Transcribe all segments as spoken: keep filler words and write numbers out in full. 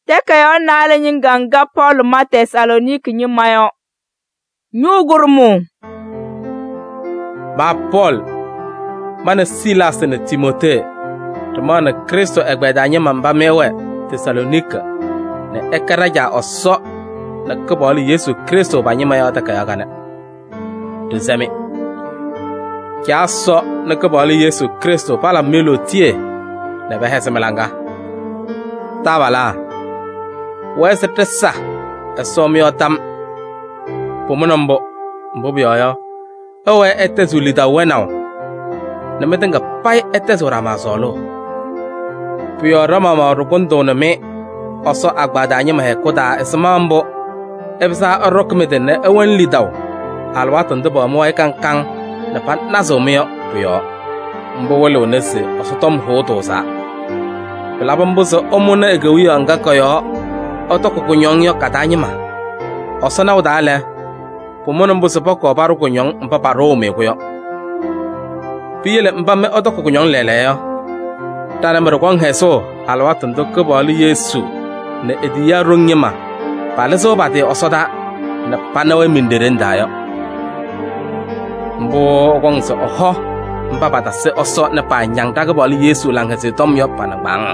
Teka yo nale nyinganga Paul ma Thessaloniki nyi mayo. Nyugurmu. Ma Paul, mana Silas ne Timote, tomana Kristo egbedanye mamba mewe Thessalonika, ne ekaraja oso na kabali Yesu Kristo banye mayo ta kayagana. Dezame. Kya so na kabali Yesu Kristo pala melotie na behese melanga. Tabala. Wese tesa esomio tam. Pomonombo mbobi oyo. Owe etezulita wenao. Na metenga pai etezura mazolo. Pio rama ma rukondo na me oso agbadanye mahe koda esmambo. Ebsa orokmede ne ewen lidaw. Alwatu ndebo mo ekan kan na pan nazomio pio. Mbo wele onese oso tom hoto sa. Pelabambuso omuna egewi anga koyo. Otoko kunyongyo katanyima. Oso na udale. Pomonombuso poko baru kunyong mpapa rome kuyo. Piyele mpame otoko kunyong lele yo. Tane mrokong heso alwatu ndoko bali Yesu ne ediya ronyema. Paleso bate osoda na panawe minderenda yo. Mbo okongso oho mpapa ta se oso na pa nyang ta bali Yesu lang hese tom yo panabang.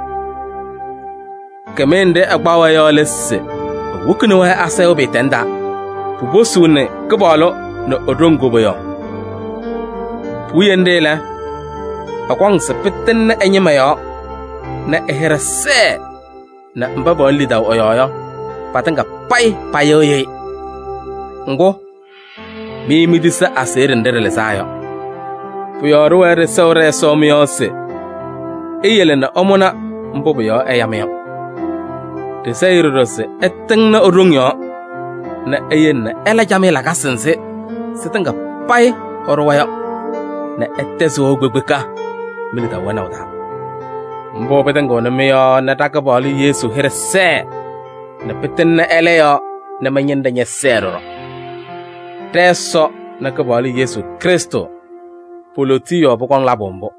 Kemende agbawa yo lesse. Wukune wa ase obetenda. Pubosu ne kebalo no odongo boyo. Puyende la. Akwang se pitten na enyema yo. Na eherese. Na mbaba lida oyo yo. Patanga pai payoye. Ngo. Mi midisa asere ndere sayo. Puyoru ere sore somiyose. Eyele na omona mbobo yo eyameo. Tesairose eteng na orungyo. Na eyen na ela jamela kasense. Setanga pai orwayo. Na eteso gbegbeka. Milita wana wada. Mbo petengo na meyo na takabali Yesu herese. Na peten na eleyo na manyenda nye sero. Teso na kabali Yesu Kristo. Polotiyo pokong labombo.